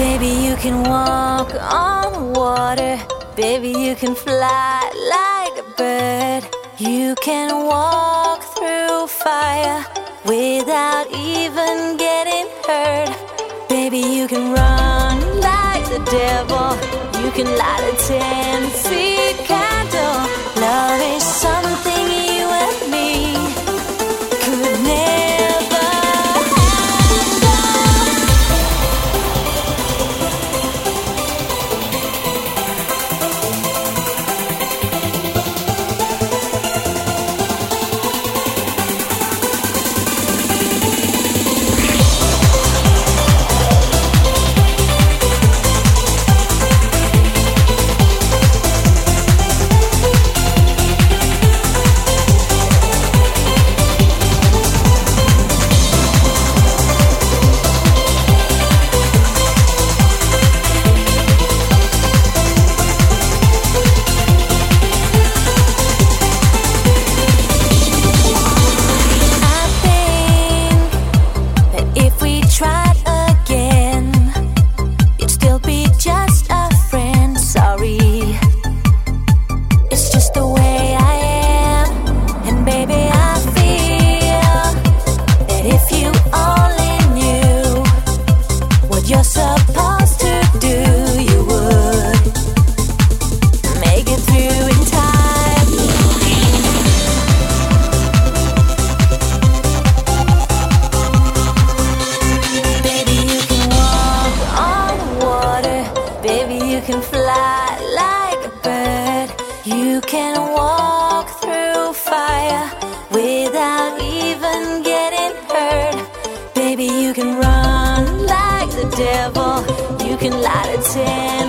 Baby, you can walk on water. Baby, you can fly like a bird. You can walk through fire without even getting hurt. Baby, you can run like the devil. You can light a 10-feet candle. Love is something you and me could never handle. You're supposed to do, you would make it through in time. Baby, you can walk on water. Baby, you can fly like a bird. You can walk through fire without even getting hurt. Baby, you can run like the devil. You can light a 10